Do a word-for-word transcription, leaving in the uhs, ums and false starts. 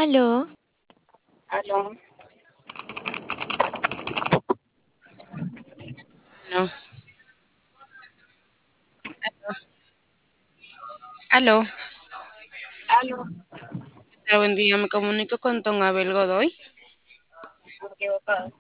Aló, Aló, No. Aló, aló, hola, buen día. Me comunico con don Abel Godoy. equivocado.